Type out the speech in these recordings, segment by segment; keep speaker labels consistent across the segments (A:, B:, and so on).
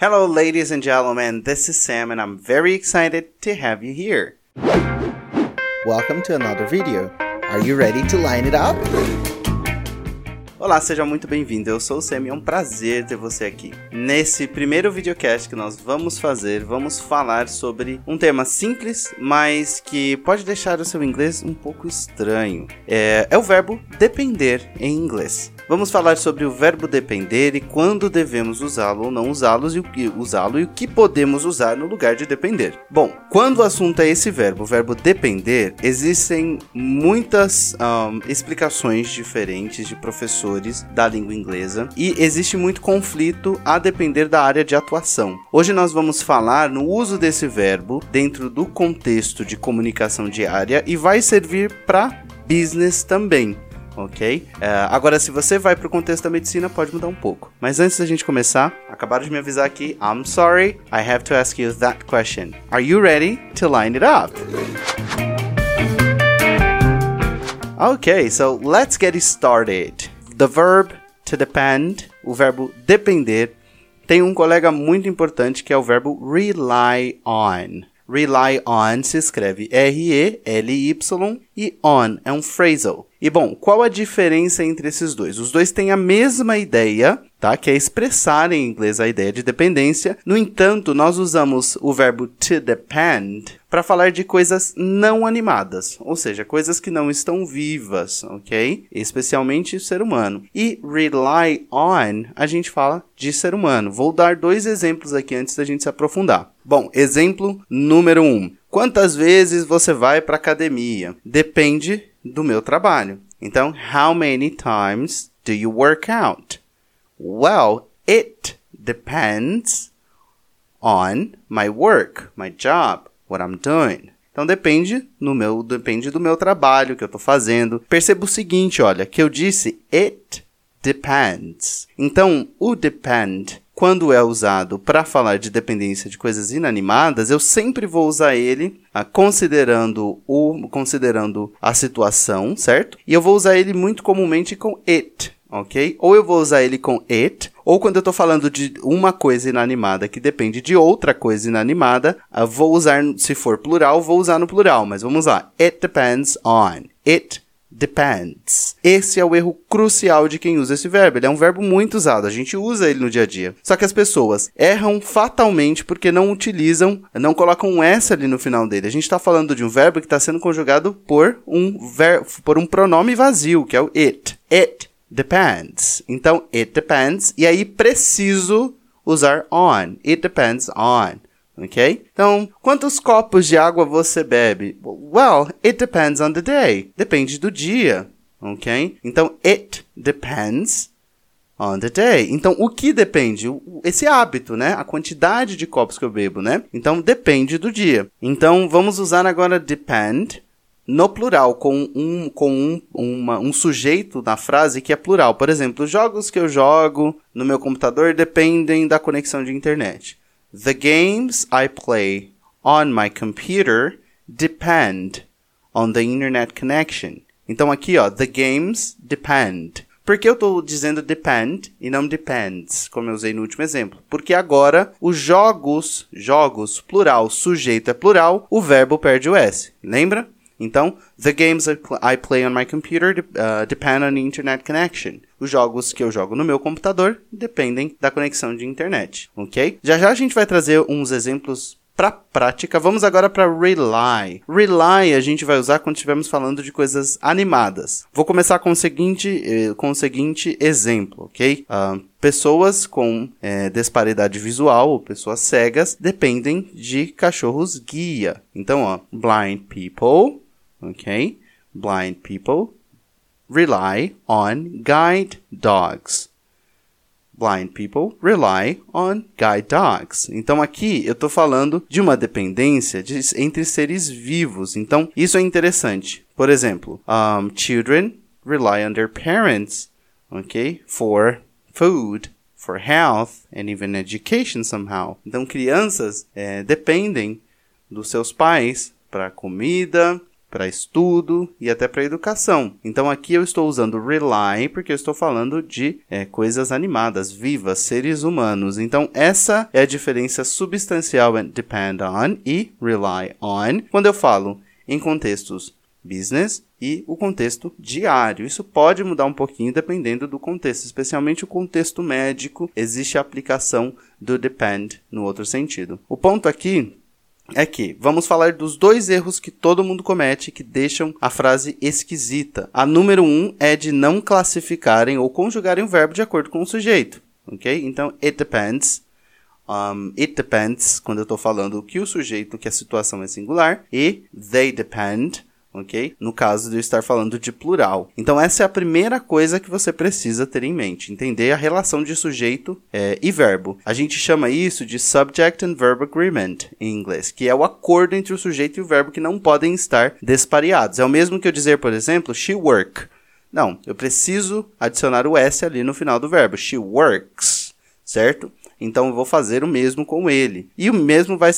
A: Hello, ladies and gentlemen. This is Sam, and I'm very excited to have you here.
B: Welcome to another video. Are you ready to line it up?
A: Olá, seja muito bem-vindo. Eu sou o Sam e é um prazer ter você aqui. Nesse primeiro videocast que nós vamos fazer, vamos falar sobre um tema simples, mas que pode deixar o seu inglês um pouco estranho. É o verbo depender em inglês. Vamos falar sobre o verbo depender e quando devemos usá-lo ou não usá-lo e o que podemos usar no lugar de depender. Bom, quando o assunto é esse verbo, o verbo depender, existem muitas explicações diferentes de professores da língua inglesa e existe muito conflito a depender da área de atuação. Hoje nós vamos falar no uso desse verbo dentro do contexto de comunicação diária e vai servir para business também. Ok? Agora, se você vai para o contexto da medicina, pode mudar um pouco. Mas antes da gente começar, acabaram de me avisar aqui. I'm sorry, I have to ask you that question. Are you ready to line it up? Okay, so let's get started. The verb to depend, o verbo depender, tem um colega muito importante que é o verbo rely on. Rely on se escreve R-E-L-Y e on é um phrasal. E bom, qual a diferença entre esses dois? Os dois têm a mesma ideia, tá? Que é expressar em inglês a ideia de dependência. No entanto, nós usamos o verbo to depend para falar de coisas não animadas, ou seja, coisas que não estão vivas, ok? Especialmente o ser humano. E rely on, a gente fala de ser humano. Vou dar dois exemplos aqui antes da gente se aprofundar. Bom, exemplo número 1. Quantas vezes você vai para a academia? Depende do meu trabalho. Então, how many times do you work out? Well, it depends on my work, my job, what I'm doing. Então, depende do meu trabalho que eu estou fazendo. Perceba o seguinte, olha, que eu disse it depends. Então, o depend, quando é usado para falar de dependência de coisas inanimadas, eu sempre vou usar ele considerando a situação, certo? E eu vou usar ele muito comumente com it, ok? Ou eu vou usar ele com it, ou quando eu estou falando de uma coisa inanimada que depende de outra coisa inanimada, vou usar, se for plural, vou usar no plural, mas vamos lá. It depends on. It depends. Esse é o erro crucial de quem usa esse verbo. Ele é um verbo muito usado, a gente usa ele no dia a dia. Só que as pessoas erram fatalmente porque não utilizam, não colocam um S ali no final dele. A gente está falando de um verbo que está sendo conjugado por um pronome vazio, que é o it. It depends. Então, it depends. E aí, preciso usar on. It depends on. Ok? Então, quantos copos de água você bebe? Well, it depends on the day. Depende do dia. Ok? Então, it depends on the day. Então, o que depende? Esse hábito, né? A quantidade de copos que eu bebo, né? Então, depende do dia. Então, vamos usar agora depend no plural, com um sujeito na frase que é plural. Por exemplo, os jogos que eu jogo no meu computador dependem da conexão de internet. The games I play on my computer depend on the internet connection. Então aqui, ó, the games depend. Por que eu estou dizendo depend e não depends, como eu usei no último exemplo? Porque agora os jogos, plural, sujeito é plural, o verbo perde o S. Lembra? Então, the games I play on my computer depend on the internet connection. Os jogos que eu jogo no meu computador dependem da conexão de internet, ok? Já a gente vai trazer uns exemplos para prática. Vamos agora para rely. Rely a gente vai usar quando estivermos falando de coisas animadas. Vou começar com o seguinte exemplo, ok? Pessoas com disparidade visual ou pessoas cegas dependem de cachorros guia. Então, ó, blind people, ok? Blind people rely on guide dogs. Blind people rely on guide dogs. Então, aqui eu estou falando de uma dependência entre seres vivos. Então, isso é interessante. Por exemplo, children rely on their parents, okay, for food, for health, and even education somehow. Então, crianças dependem dos seus pais para comida, para estudo e até para educação. Então aqui eu estou usando rely porque eu estou falando de coisas animadas, vivas, seres humanos. Então essa é a diferença substancial entre depend on e rely on quando eu falo em contextos business e o contexto diário. Isso pode mudar um pouquinho dependendo do contexto, especialmente o contexto médico, existe a aplicação do depend no outro sentido. O ponto aqui é que vamos falar dos 2 erros que todo mundo comete que deixam a frase esquisita. A número 1 é de não classificarem ou conjugarem o verbo de acordo com o sujeito, ok? Então, it depends, quando eu estou falando que o sujeito, que a situação é singular, e they depend, ok? No caso de eu estar falando de plural. Então, essa é a primeira coisa que você precisa ter em mente. Entender a relação de sujeito e verbo. A gente chama isso de Subject and Verb Agreement em inglês, que é o acordo entre o sujeito e o verbo que não podem estar despareados. É o mesmo que eu dizer, por exemplo, she work. Não, eu preciso adicionar o S ali no final do verbo. She works, certo? Então, eu vou fazer o mesmo com ele. E o mesmo vai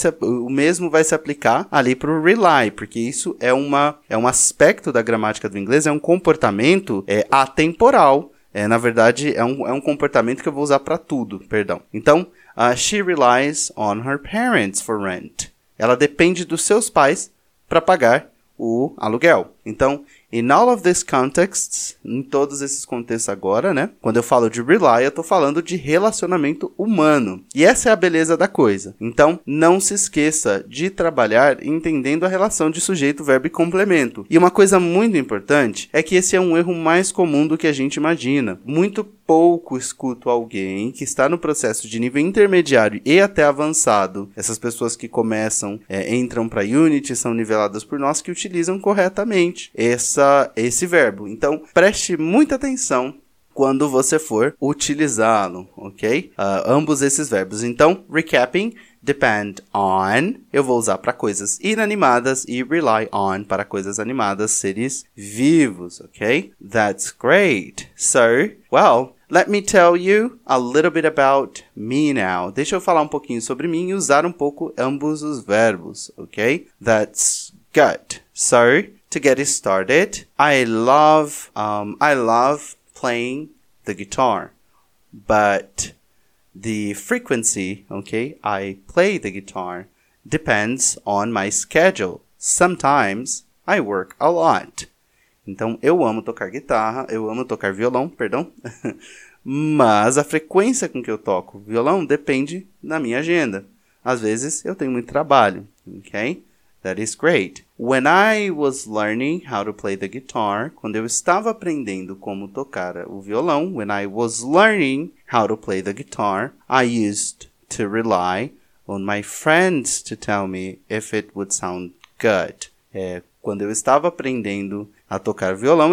A: se aplicar ali para o rely, porque isso é um aspecto da gramática do inglês, é um comportamento atemporal. Na verdade, é um comportamento que eu vou usar para tudo, perdão. Então, she relies on her parents for rent. Ela depende dos seus pais para pagar o aluguel. Então, in all of these contexts, em todos esses contextos agora, né? Quando eu falo de rely, eu estou falando de relacionamento humano. E essa é a beleza da coisa. Então, não se esqueça de trabalhar entendendo a relação de sujeito, verbo e complemento. E uma coisa muito importante é que esse é um erro mais comum do que a gente imagina. Muito pouco escuto alguém que está no processo de nível intermediário e até avançado. Essas pessoas que começam, entram para Unity, são niveladas por nós, que utilizam corretamente esse verbo. Então, preste muita atenção quando você for utilizá-lo, ok? Ambos esses verbos. Então, recapping, depend on, eu vou usar para coisas inanimadas e rely on para coisas animadas, seres vivos, ok? That's great. So, well, let me tell you a little bit about me now. Deixa eu falar um pouquinho sobre mim e usar um pouco ambos os verbos, ok? That's good. So, to get it started, I love playing the guitar, but the frequency, okay, I play the guitar depends on my schedule. Sometimes I work a lot. Então, eu amo tocar violão, perdão. Mas a frequência com que eu toco violão depende da minha agenda. Às vezes, eu tenho muito trabalho, ok? That is great. When I was learning how to play the guitar, quando eu estava aprendendo como tocar o violão, when I was learning how to play the guitar, I used to rely on my friends to tell me if it would sound good. Quando eu estava aprendendo a tocar violão,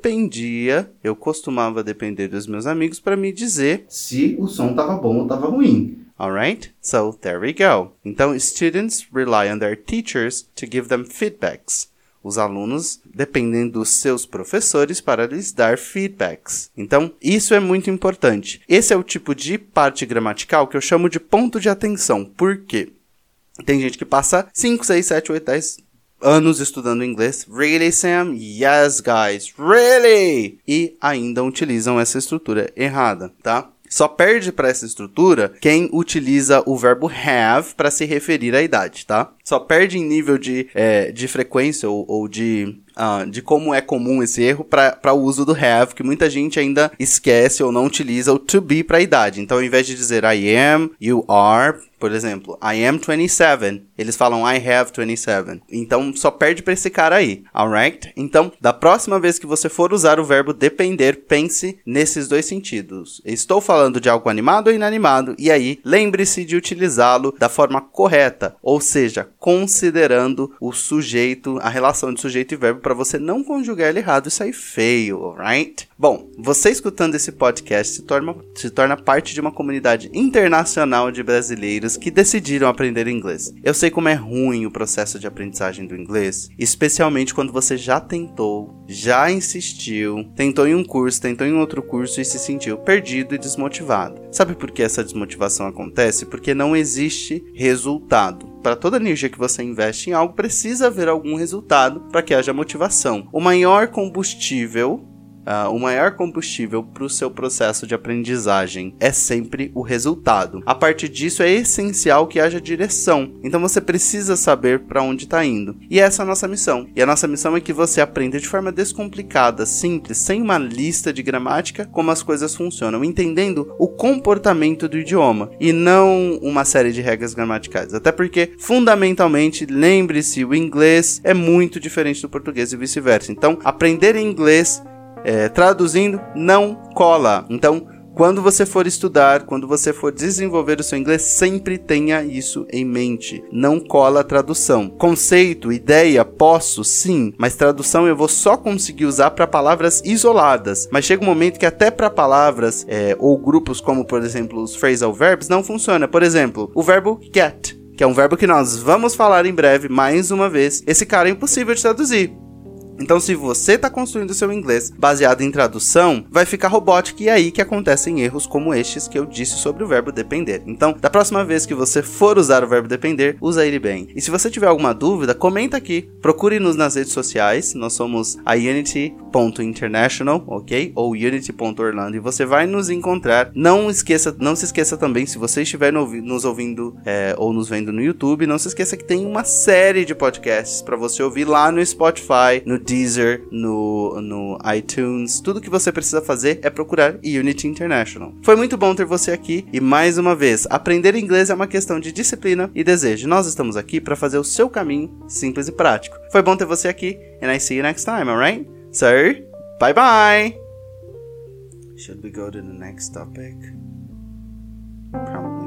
A: eu costumava depender dos meus amigos para me dizer se o som estava bom ou estava ruim. Alright? So, there we go. Então, students rely on their teachers to give them feedbacks. Os alunos dependem dos seus professores para lhes dar feedbacks. Então, isso é muito importante. Esse é o tipo de parte gramatical que eu chamo de ponto de atenção. Por quê? Tem gente que passa 5, 6, 7, 8, 10 anos estudando inglês. Really, Sam? Yes, guys. Really? E ainda utilizam essa estrutura errada, tá? Só perde para essa estrutura quem utiliza o verbo have para se referir à idade, tá? Só perde em nível de frequência ou de como é comum esse erro para o uso do have, que muita gente ainda esquece ou não utiliza o to be para a idade. Então, ao invés de dizer I am, you are, por exemplo, I am 27, eles falam I have 27. Então, só perde para esse cara aí, alright? Então, da próxima vez que você for usar o verbo depender, pense nesses dois sentidos. Estou falando de algo animado ou inanimado, e aí, lembre-se de utilizá-lo da forma correta, ou seja, considerando o sujeito, a relação de sujeito e verbo, para você não conjugar ele errado e sair feio, alright? Bom, você escutando esse podcast se torna parte de uma comunidade internacional de brasileiros que decidiram aprender inglês. Eu sei como é ruim o processo de aprendizagem do inglês, especialmente quando você já tentou, já insistiu, tentou em um curso, tentou em outro curso e se sentiu perdido e desmotivado. Sabe por que essa desmotivação acontece? Porque não existe resultado. para toda energia que você investe em algo, precisa haver algum resultado para que haja motivação. O maior combustível para o seu processo de aprendizagem é sempre o resultado. A partir disso, é essencial que haja direção. Então você precisa saber para onde está indo. E essa é a nossa missão. E a nossa missão é que você aprenda de forma descomplicada, simples, sem uma lista de gramática, como as coisas funcionam, entendendo o comportamento do idioma e não uma série de regras gramaticais. Até porque, fundamentalmente, lembre-se, o inglês é muito diferente do português e vice-versa. Então, aprender inglês traduzindo não cola. Então, quando você for estudar, quando você for desenvolver o seu inglês, sempre tenha isso em mente. Não cola a tradução. Conceito, ideia, posso, sim, mas tradução eu vou só conseguir usar para palavras isoladas. Mas chega um momento que até para palavras ou grupos como, por exemplo, os phrasal verbs, não funciona. Por exemplo, o verbo get, que é um verbo que nós vamos falar em breve, mais uma vez. Esse cara é impossível de traduzir. Então, se você está construindo o seu inglês baseado em tradução, vai ficar robótico e é aí que acontecem erros como estes que eu disse sobre o verbo depender. Então, da próxima vez que você for usar o verbo depender, usa ele bem. E se você tiver alguma dúvida, comenta aqui. Procure-nos nas redes sociais. Nós somos a Unity.international, ok? Ou Unity.orlando e você vai nos encontrar. Não se esqueça também, se você estiver nos ouvindo ou nos vendo no YouTube, não se esqueça que tem uma série de podcasts para você ouvir lá no Spotify, no Deezer, no iTunes. Tudo que você precisa fazer é procurar Unity International. Foi muito bom ter você aqui e, mais uma vez, aprender inglês é uma questão de disciplina e desejo. Nós estamos aqui para fazer o seu caminho simples e prático. Foi bom ter você aqui and I see you next time, alright? So, bye bye! Should we go to the next topic? Probably.